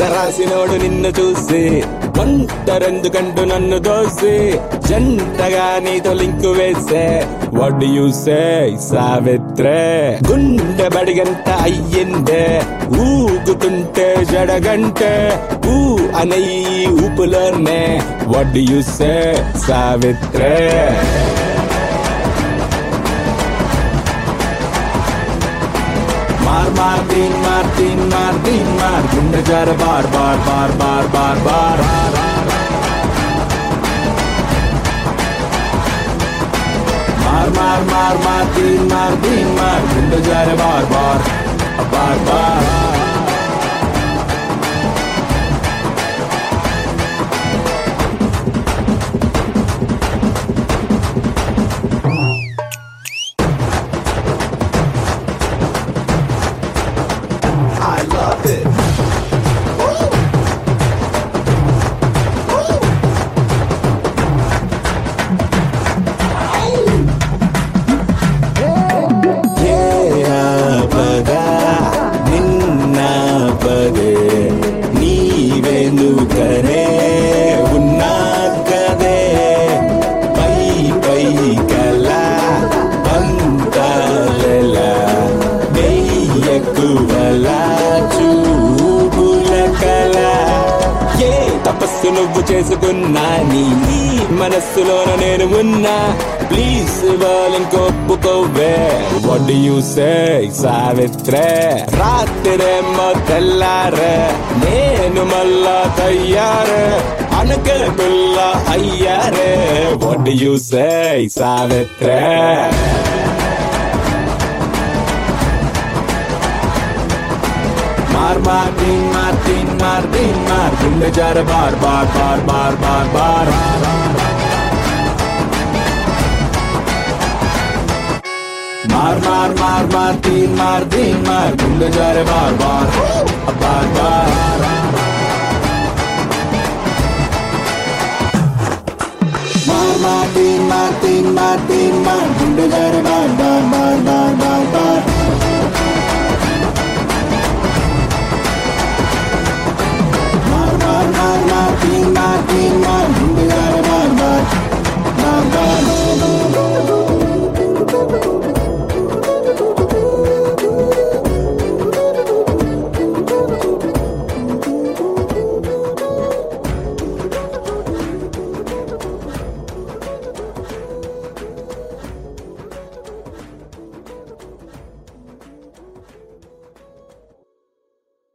రాసినోడు నిన్ను చూసి ఒంటరెందుకంటూ నన్ను దోసి జంటగా నీతో లింకు వేసే వాట్ డు యు సే సావిత్రే గుండె బడిగంట అయ్యిందే ఊగుతుంటే జడగంటే ఊ అనయ్యి ఊపులోనే వాట్ డు యు సే సావిత్రే Martin, Martin, Martin, Martin, the jar bar, bar, bar, bar, bar, bar. Martin, Martin, Martin, the jar bar, bar, bar, bar. I love it. Yeah, baga, ninna bade, neevendukane unnakade, pai pai kala, bantalela, neyekuvala. తపస్సు నువ్వు చేసుకున్నా నీ మనస్సులోన నేను ఉన్నా please వాళ్ళంకో ఒప్పుకోవే what do you say సావిత్రే రాత్రేమో తెల్లారే నేను మళ్ళా తయ్యారే అనకే పిల్ల అయ్యారే వాట్ డు యు సే సావిత్రే Martin, Martin, Martin, Martin, the jar bar, bar, bar, bar, bar, bar. Martin, Martin, Martin, the jar bar, bar, bar, bar. Martin, Martin, Martin, Martin, the jar bar, bar, bar, bar, bar, bar. Martin, Martin,